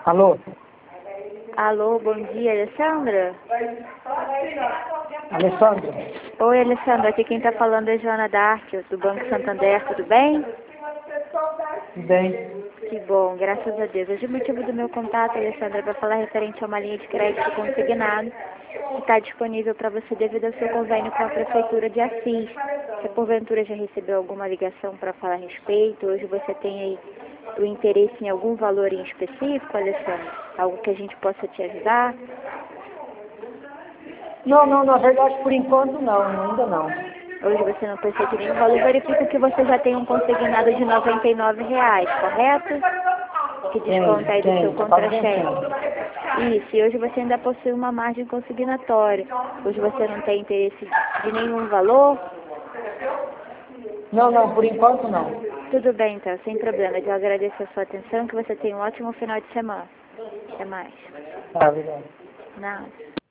Alô? Alô, bom dia, Alessandra? Alessandra? Oi, Alessandra, aqui quem está falando é Joana D'Arque, do Banco Santander, tudo bem? Tudo bem? Que bom, graças a Deus. Hoje o motivo do meu contato, Alessandra, é para falar referente a uma linha de crédito consignado que está disponível para você devido ao seu convênio com a Prefeitura de Assis. Você porventura já recebeu alguma ligação para falar a respeito? Hoje você tem aí o interesse em algum valor em específico, Alessandra? Algo que a gente possa te ajudar? Não, na verdade, por enquanto não, ainda não. Hoje você não precisa de nenhum valor. Verifico que você já tem um consignado de R$ 99, correto? Que desconta aí do seu contra-cheque. Isso, e hoje você ainda possui uma margem consignatória. Hoje você não tem interesse de nenhum valor? Não, por enquanto não. Tudo bem, então, sem problema. Eu agradeço a sua atenção, que você tenha um ótimo final de semana. Até mais. Tá, obrigado. Nada.